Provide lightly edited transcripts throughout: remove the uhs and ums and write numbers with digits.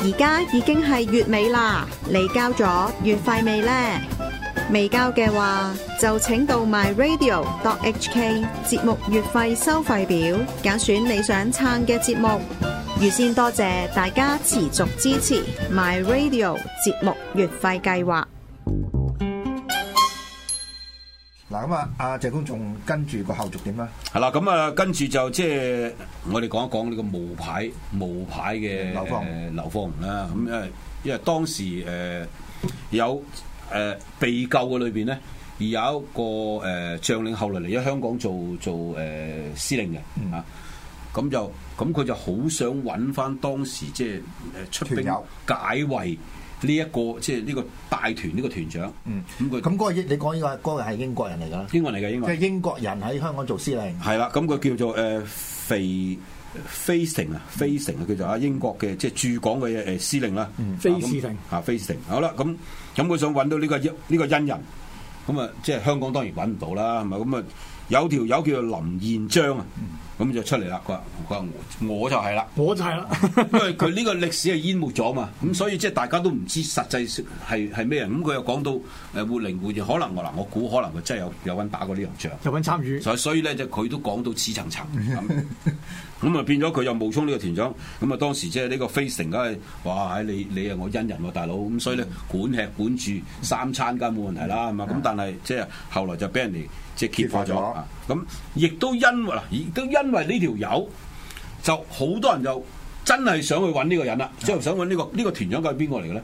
而家已經係月尾啦，你交咗月費未呢？未交嘅話，就請到 myradio.hk 節目月費收費表，揀選你想撐嘅節目。預先多謝大家持續支持 myradio 節目月費計劃。 嗱咁啊，阿謝公仲跟住個後續點咧？ 係啦，咁啊，跟住就即係我哋講一講呢個冒牌嘅劉放洪啦。咁因為當時有被救嘅裏邊咧，而有一個將領後來嚟咗香港做司令嘅啊。咁佢就好想揾翻當時即係出兵解圍呢一個即係呢個大團呢個團長。咁嗰個你講呢個係英國人嚟㗎？ 英國嚟嘅，英國即係英國人喺香港做司令。 係啦，咁佢叫做菲城啊，叫做啊英國嘅即係駐港嘅司令啦。 菲士廷啊，菲士廷。好啦，咁佢想揾到呢個恩人，咁啊即係香港當然揾唔到啦，係咪？咁啊有條友叫做林彥章啊。咁就出嚟啦！佢話我就係啦， 我就係啦， 因為佢呢個歷史係淹沒咗嘛，咁所以即係大家都唔知實際係咩人。咁佢又講到活靈活現，可能我估可能佢真係有份打過呢場仗， 有份參與。 所以咧就佢都講到似層層咁啊變咗佢又冒充呢個團長。咁啊當時即係呢個菲城梗係哇！你係我恩人喎，大佬。咁所以咧管吃管住3餐梗冇問題啦，係嘛？咁但係即係後來就俾人哋即係揭發咗啊！咁亦都因為呢條友就好多人就真係想去揾呢個人啦，即係想揾呢個團長究竟係邊個嚟嘅咧？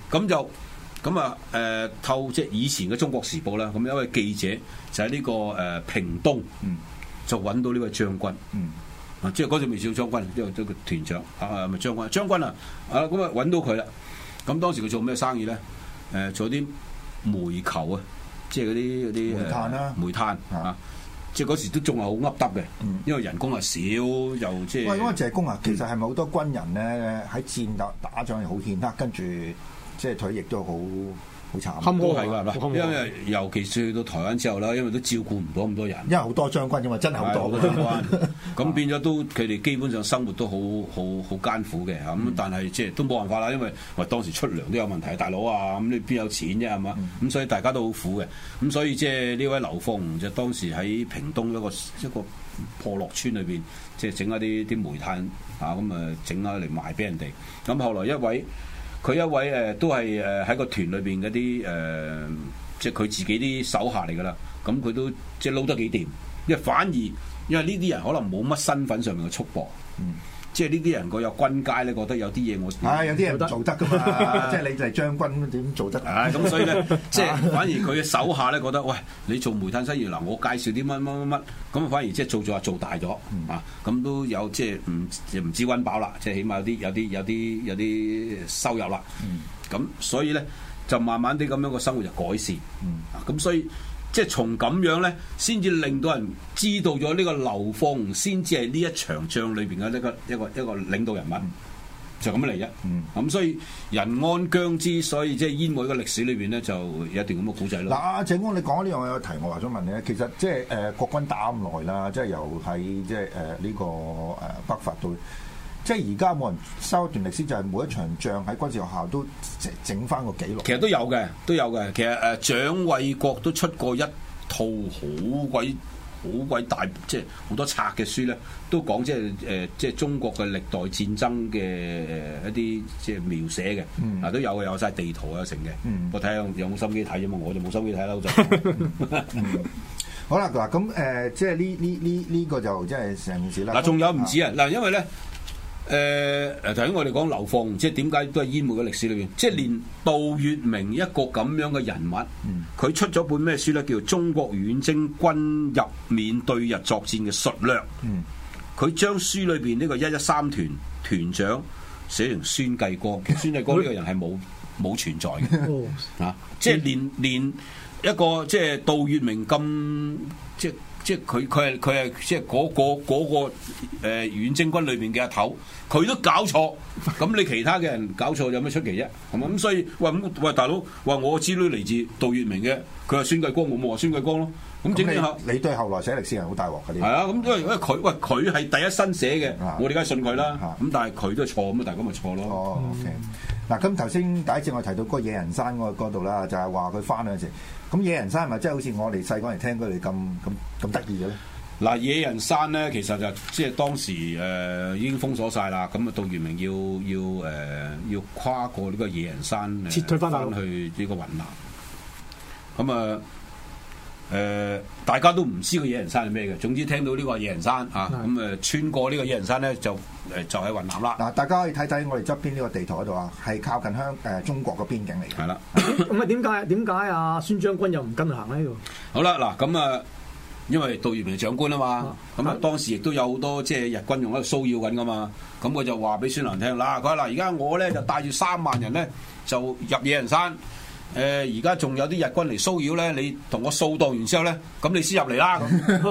咁透即係以前嘅《中國時報》啦，咁有一位記者就喺呢個屏東就揾到呢位將軍，即係嗰陣未叫將軍，呢個團長咪將軍啊！咁啊揾到佢啦。咁當時佢做咩生意咧？做啲煤球啊，即係嗰啲煤炭啦， 煤炭啊。即係嗰時都仲係好噏得嘅，因為人工係少又即係。喂， 咁啊謝公啊，其實係咪好多軍人咧喺戰鬥打仗又好顯赫，跟住即係腿亦都好慘。 都係㗎，因為尤其是去到台灣之後啦，因為都照顧唔到咁多人。 因為好多將軍㗎嘛，真係好多將軍。咁變咗都佢哋基本上生活都好艱苦嘅嚇。咁但係即係都冇辦法啦，因為當時出糧都有問題，大佬啊，咁你邊有錢啫係嘛？咁所以大家都好苦嘅。咁所以即係呢位劉放洪就當時喺屏東一個破落村裏邊，即係整一啲煤炭啊，咁啊整下嚟賣俾人哋。咁後來佢一位都係喺個團裏邊嗰啲即係佢自己啲手下嚟㗎啦。咁佢都即係撈得幾掂，因為呢啲人可能冇乜身份上面嘅束縛。即係呢啲人個有軍階咧，覺得有啲嘢我有啲人做得㗎嘛，即係你就係將軍點做得？ 咁所以咧，即係反而佢嘅手下咧覺得，喂，你做煤炭生意嗱，我介紹啲乜，咁反而即係做大咗啊！咁都有即係唔止溫飽啦，即係起碼有啲收入啦。咁所以咧就慢慢啲咁樣個生活就改善。咁所以。即係從咁樣咧，先至令到人知道咗呢個劉放洪先至係呢一場仗裏邊嘅一個領導人物，就咁樣嚟啫。咁所以人安疆之，所以即係淹沒嘅歷史裏邊咧，就有一段咁嘅古仔咯。 嗱，阿謝公，你講呢樣我有題，我話想問你咧，其實即係國軍打咁耐啦，即係由喺即係呢個北伐到。即係而家冇人收一段歷史，就係每一場仗喺軍事學校都整翻個記錄。 其實都有嘅。其實蔣緯國都出過一套好鬼大，即係好多冊嘅書咧，都講即係中國嘅歷代戰爭嘅一啲即係描寫嘅。都有嘅，有晒地圖啊成嘅。我睇下有冇心機睇啫嘛，我就冇心機睇啦，好就。 好啦，嗱咁即係呢個就即係成件事啦。 嗱，仲有唔止啊！嗱，因為咧。頭先我哋講劉放洪，即係點解都係淹沒嘅歷史裏邊，即係連杜月明一個咁樣嘅人物，佢出咗本咩書咧？叫做《中國遠征軍入緬對日作戰嘅述略》。佢將書裏邊呢個113團團長寫成孫繼光，孫繼光呢個人係冇存在嘅即係連一個即係杜月明咁即係佢係即係嗰個遠征軍裏邊嘅阿頭，佢都搞錯，咁你其他嘅人搞錯有咩出奇啫？係嘛？咁所以喂大佬話我資料嚟自杜月明嘅，佢話孫繼光，我冇話孫繼光咯。 咁整整下， 你對後來寫歷史係好大鑊嗰啲。 係啊，咁因為佢係第一身寫嘅，我哋梗係信佢啦。咁但係佢都係錯咁啊，但係咁咪錯咯。 哦 ，OK。嗱，咁頭先第一次我提到嗰個野人山嗰度啦，就係話佢翻嗰陣時，咁野人山係咪真係好似我哋細個嚟聽佢哋咁得意嘅咧？ 嗱，野人山咧，其實就即係當時已經封鎖晒啦，咁啊杜聿明要跨過呢個野人山撤退翻去呢個雲南，咁啊大家都唔知個野人山係咩嘅，總之聽到呢個野人山啊，咁穿過呢個野人山咧就喺雲南啦。 嗱，大家可以睇睇我哋側邊呢個地圖嗰度啊，係靠近中國嘅邊境嚟嘅。係啦， 咁啊點解啊孫將軍又唔跟行呢度？ 好啦，嗱咁啊。因為杜聿明長官啊嘛，咁啊當時亦都有好多即係日軍用喺度騷擾緊噶嘛，咁佢就話俾孫良聽，嗱佢話嗱而家我咧就帶住3萬人咧就入野人山，而家仲有啲日軍嚟騷擾咧，你同我掃蕩完之後咧，咁你先入嚟啦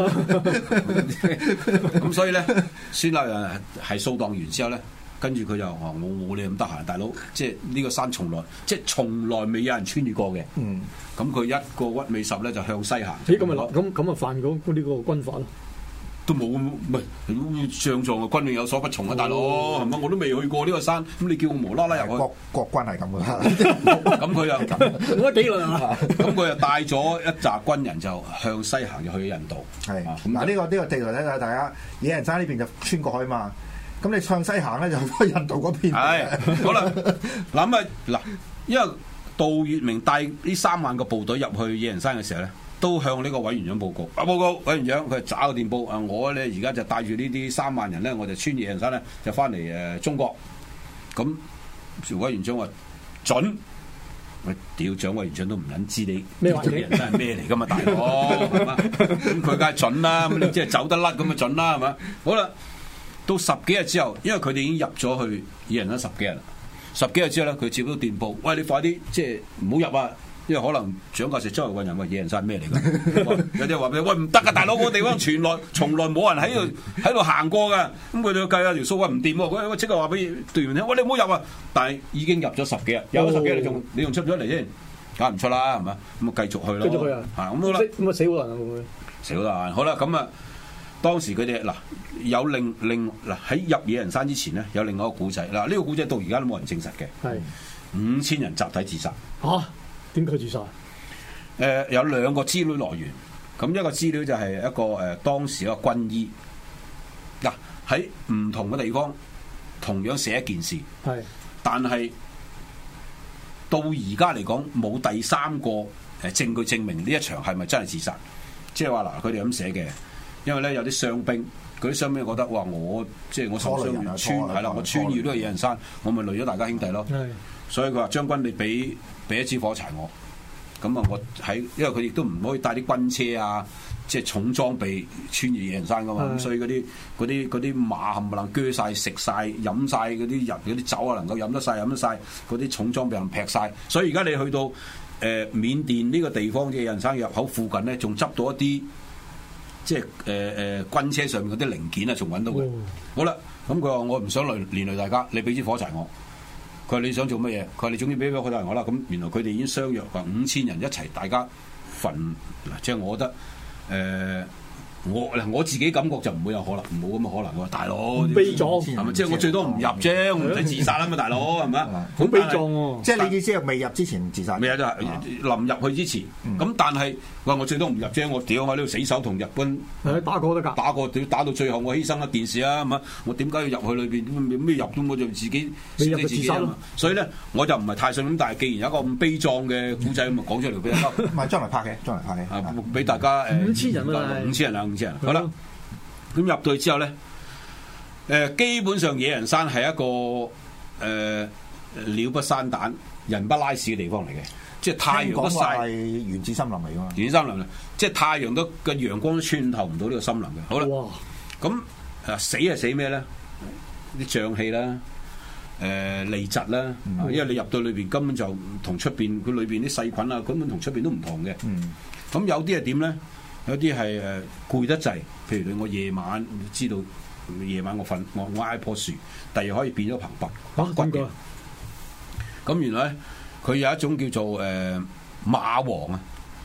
咁所以咧孫立人係掃蕩完之後咧。跟住佢就話：我冇你咁得閒，大佬，即係呢個山從來未有人穿越過嘅。咁佢一個屈尾十咧就向西行。 咁啊犯咗呢個軍法咯？ 都冇，唔係上狀嘅軍令有所不從啊，大佬係咪？我都未去過呢個山，咁你叫我無啦啦入去？ 國軍係咁嘅， 咁佢又冇乜紀律啊！ 咁佢又帶咗一紮軍人就向西行，就去印度。 係嗱，呢個地圖咧，大家野人山呢邊就穿過去嘛。咁你向西行咧，就去印度嗰邊。 係好啦，嗱，因為杜聿明帶呢3萬個部隊入去野人山嘅時候咧，都向呢個委員長報告。報告委員長，佢找個電報啊！我咧而家就帶住呢啲3萬人咧，我就穿野人山咧，就翻嚟中國。咁委員長話準。喂，屌蔣委員長都唔撚知你野人山係咩嚟噶嘛，大佬係嘛？咁佢梗係準啦，咁你即係走得甩咁就準啦，係嘛？好啦。到10幾日之後，因為佢哋已經入咗去野人山10幾日啦。10幾日之後咧，佢接到電報，喂，你快啲即係唔好入啊！因為可能蔣介石周圍揾人話野人山咩嚟㗎？有啲話俾你，喂唔得㗎，大佬，嗰個地方從來冇人喺度行過㗎。咁佢哋計下條數，喂唔掂喎，喂即刻話俾隊員聽，喂你唔好入啊！但係已經入咗10幾日，有10幾日你仲出唔出嚟先？梗係唔出啦，係嘛？咁啊繼續去咯。 繼續去啊！ 咁好啦。 咁啊死好人啊會唔會？ 死好人，好啦，咁啊。當時佢哋嗱有嗱喺入野人山之前咧，有另外一個古仔嗱，呢個古仔到而家都冇人證實嘅。係5000人集體自殺。嚇？點解自殺？有2個資料來源。咁一個資料就係一個當時一個軍醫嗱喺唔同嘅地方同樣寫一件事。係。但係到而家嚟講冇第3個證據證明呢一場係咪真係自殺？即係話嗱，佢哋咁寫嘅。因為咧有啲傷兵，嗰啲傷兵覺得哇，我受傷係啦，我穿越呢個野人山，我咪累咗大家兄弟咯。所以佢話將軍你俾一支火柴我，咁啊我因為佢亦都唔可以帶啲軍車啊，即係重裝備穿越野人山噶嘛，咁所以嗰啲馬冚唪唥鋸晒、食晒、飲晒嗰啲人嗰啲酒啊，能夠飲得晒，嗰啲重裝備人劈晒。所以而家你去到緬甸呢個地方嘅野人山入口附近咧，仲執到一啲。即係軍車上面嗰啲零件啊，仲揾到嘅。好啦，咁佢話我唔想連累大家，你俾支火柴我。佢話你想做乜嘢？佢話你總之俾火柴我啦。咁原來佢哋已經相約話5000人一齊，大家焚嗱，即係我覺得我自己感覺就唔會有可能，冇咁嘅可能喎，大佬。 悲壯係咪？即係我最多唔入啫，我唔使自殺啊嘛，大佬係咪啊？ 好悲壯喎！ 即係你意思係未入之前自殺？ 未有就係臨入去之前。咁但係我最多唔入啫，我屌喺呢度死守同日軍打過得㗎， 打到最後我犧牲一件事啊，係嘛？我點解要入去裏邊？咩入咁我就自己死自己啊嘛！所以咧我就唔係太信咁，但係既然有一個咁悲壯嘅古仔咁啊，講出嚟俾大家。 唔係將來拍嘅， 俾大家 5000人啊 ，5000人啊，5000人。好啦，咁入到去之後咧，基本上野人山係一個鳥不生蛋、人不拉屎嘅地方嚟嘅，即係太陽都曬。係原始森林嚟㗎嘛？ 原始森林啊，即係太陽都嘅陽光都穿透唔到呢個森林嘅。好啦，咁死係死咩咧？啲瘴氣啦。痢疾啦，因為你入到裏邊根本就同出邊佢裏邊啲細菌啊，根本同出邊都唔同嘅。咁有啲係點咧？有啲係攰得滯，譬如我夜晚知道夜晚我挨棵樹，第二可以變咗棚白骨嘅。咁原來佢有一種叫做蚂蟥啊，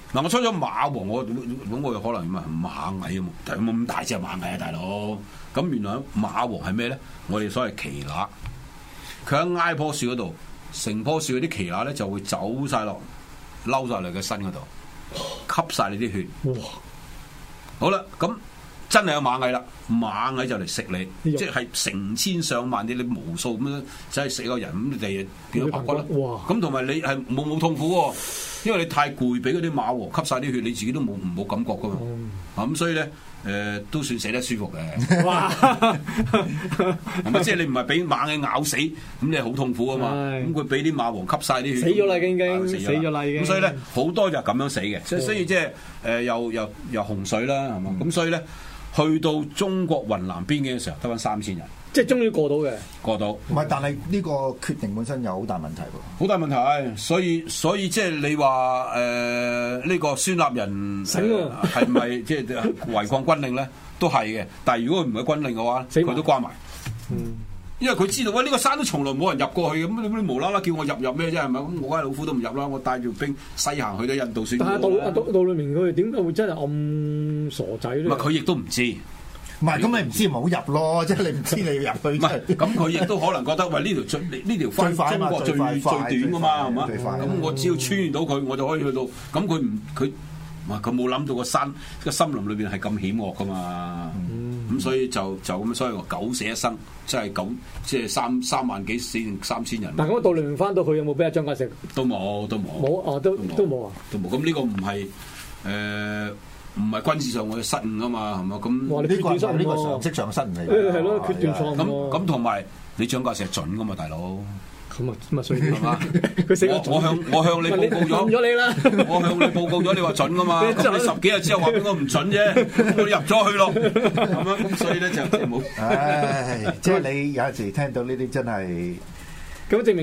嗱，我出咗馬王，我又可能馬蟻啊，有冇咁大隻馬蟻啊，大佬？咁原來馬王係咩咧？我哋所謂奇乸，佢喺挨棵樹嗰度，成棵樹嗰啲奇乸咧就會走晒落，嬲晒嚟嘅身嗰度，吸晒你啲血。哇！好啦，咁真係有馬蟻啦，馬蟻就嚟食你，即係成千上萬啲，你無數咁樣，真係食個人咁，你哋變咗白骨啦。哇！咁同埋你係冇痛苦喎，因為你太攰，俾嗰啲馬王吸晒啲血，你自己都冇感覺噶嘛。咁所以咧。都算死得舒服嘅，哇！係咪即係你唔係俾馬蟻咬死，咁你係好痛苦啊嘛？咁佢俾啲馬王吸晒啲血， 死咗啦已經，死咗啦已經。 咁所以咧好多就咁樣死嘅，所以即係又洪水啦，係嘛？咁所以咧去到中國雲南邊境嘅時候，得返3000人，即係終於過到嘅，過到。 唔係，但係呢個決定本身有好大問題喎， 好大問題。所以即係你話呢個孫立人係咪即係違抗軍令咧？都係嘅。但係如果佢唔係軍令嘅話，佢都關埋。因為佢知道呢個山都從來冇人入過去嘅，咁你無啦啦叫我入咩啫？係咪？咁我梗係老虎都唔入啦。我帶住兵西行去到印度算。 但係杜聿明佢點解會真係咁傻仔咧？ 佢亦都唔知。 唔係，咁你唔知咪好入咯，即係你唔知你要入去。 唔係，咁佢亦都可能覺得喂呢條翻中國最短㗎嘛，係嘛？咁我只要穿越到佢，我就可以去到。咁佢冇諗到個森林裏邊係咁險惡㗎嘛。咁所以就咁，所以話九死一生，即係3萬幾死3000人。 但係咁杜聿明翻到去有冇俾阿蔣介石？ 都冇。 冇啊，都冇啊。 都冇。咁呢個唔係唔係軍事上我嘅失誤啊嘛，係嘛？咁呢個常識上嘅失誤嚟嘅， 係咯，決斷錯誤。 咁同埋你蔣介石係準噶嘛，大佬。 咁啊衰啲係嘛？佢死我向你報告咗你啦， 我向你報告咗，你話準噶嘛？你10幾日之後話俾我唔準啫，我入咗去咯，係嘛？咁所以咧就冇。 唉，即係你有陣時聽到呢啲真係咁證明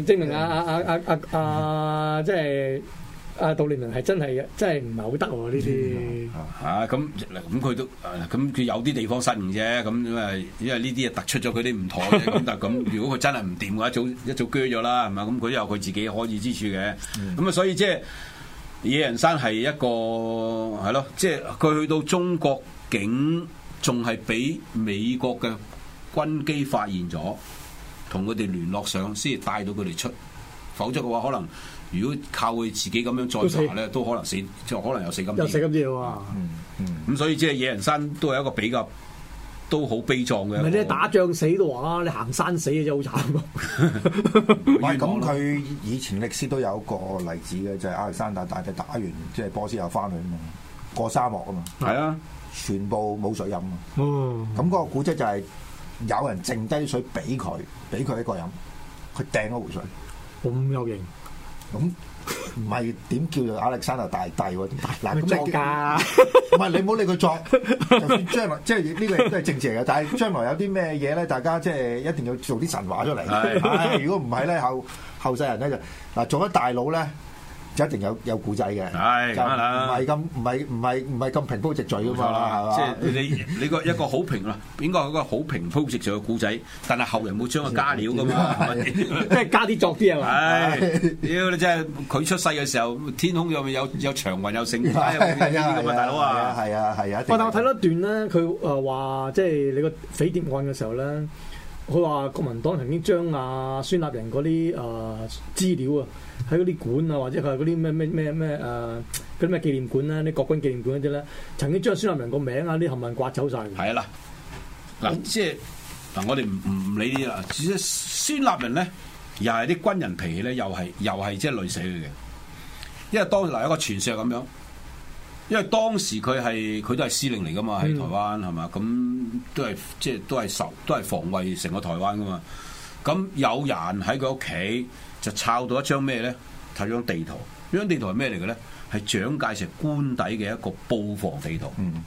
即係。杜聿明係真係唔係好得喎呢啲咁佢都咁佢有啲地方失誤啫，咁因為呢啲突出咗佢啲唔妥啫。咁但係咁如果佢真係唔掂嘅話，一早鋸咗啦，係嘛？咁佢都有佢自己可以之處嘅。咁所以即係野人山係一個係咯，即係佢去到中國境仲係俾美國嘅軍機發現咗，同佢哋聯絡上先至帶到佢哋出，否則嘅話可能。如果靠佢自己咁樣再查咧，都可能死，即係可能有死金啲。有死金啲喎。 咁所以即係野人山都係一個比較都好悲壯嘅。 唔係你打仗死都話啦，你行山死嘅真係好慘。 唔係咁，佢以前歷史都有個例子嘅，就係亞歷山大大帝打完即係波斯又翻去啊嘛，過沙漠啊嘛。 係啊， 全部冇水飲啊。咁嗰個古蹟就係有人剩低水俾佢一個飲，佢掟咗壺水。 咁有型。 咁唔係點叫做亞歷山大大帝喎？嗱，咁作家唔係你唔好理佢作，就算將來即係呢個都係政治嚟嘅。但係將來有啲咩嘢咧，大家即係一定要做啲神話出嚟。如果唔係咧，後世人咧就嗱做咗大佬咧，就一定有古仔嘅。 係咁啦， 唔係咁平鋪直敍噶嘛，係嘛？ 即係你一個好平啦，應該係一個好平鋪直敍嘅古仔，但係後人冇將佢加料噶嘛， 即係加啲作啲係嘛？ 屌你真係佢出世嘅時候，天空有長雲有盛開咁啊，大佬啊！ 係啊！ 但我睇到一段咧，佢話即係你個匪諜案嘅時候咧，佢話國民黨曾經將孫立人嗰啲資料啊。喺嗰啲館啊，或者佢係嗰啲咩嗰啲咩紀念館啦，啲國軍紀念館嗰啲咧，曾經將孫立人個名啊啲冚唪唥刮走晒。係啊嗱，即係嗱，我哋唔理呢啲啦。孫立人咧，又係啲軍人脾氣咧，又係即係累死佢嘅。因為當時有一個傳說係咁樣，因為當時佢都係司令嚟噶嘛，喺台灣係嘛，咁都係防衛成個台灣噶嘛。咁有人喺佢屋企。就抄到一張咩咧？睇張地圖，呢張地圖係咩嚟嘅咧？係蔣介石官邸嘅一個布防地圖。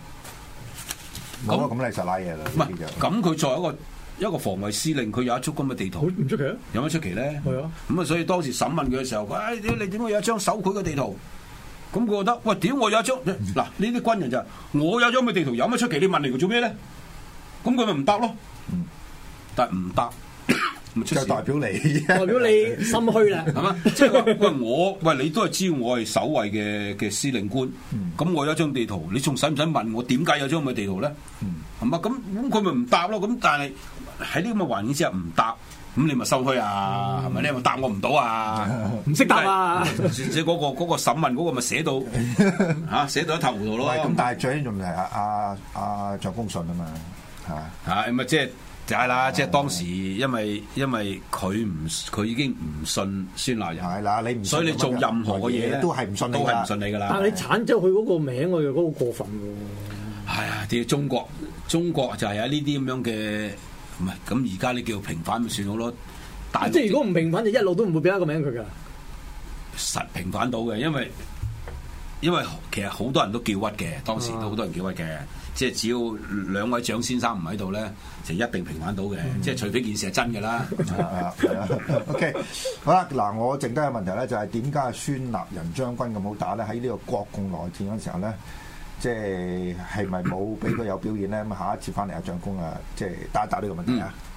咁你實拉嘢啦。 唔係，咁佢作為一個防衛司令，佢有一張咁嘅地圖， 唔出奇啊？ 有乜出奇咧？ 係啊。咁所以當時審問佢嘅時候，你點解有一張手繪嘅地圖？咁佢覺得，喂，點我有一張？嗱，呢啲軍人就係我有張嘅地圖，有乜出奇？你問嚟佢做咩咧？咁佢咪唔答咯。但係唔答。 咪出事就代表你， 代表你心虛啦。 係嘛？即係喂你都係知我係守衛嘅司令官，咁我有一張地圖，你仲使唔使問我點解有張咁嘅地圖咧？係嘛？咁佢咪唔答咯？咁但係喺呢咁嘅環境之下唔答。咁你咪收虛啊？係咪？你咪答我唔到啊？ 唔識答啊！ 即係嗰個審問嗰個咪寫到嚇寫到一塌糊塗咯。 咁但係最緊要係阿蔣公信啊嘛，係嘛？ 係咪即係啦？即係當時因為佢已經唔信孫立人， 係啦，你唔信所以你做任何嘅嘢咧都係唔信你㗎啦。 但係你剷咗佢嗰個名，我又覺得好過分喎。 係啊，啲中國就係有呢啲咁樣嘅。唔係，咁而家你叫平反咪算好咯。 即係如果唔平反，就一路都唔會俾一個名佢㗎。 實平反到嘅，因為其實好多人都叫屈嘅，當時都好多人叫屈嘅。即係只要兩位蔣先生唔喺度咧，就一定平反到嘅。即係除非件事係真嘅啦。 OK， 好啦，嗱，我剩低嘅問題咧就係點解孫立人將軍咁好打咧？喺呢個國共內戰嗰陣時候咧。即係咪冇俾佢有表現咧？咁下一次翻嚟阿蔣公啊，即係答一答呢個問題啊！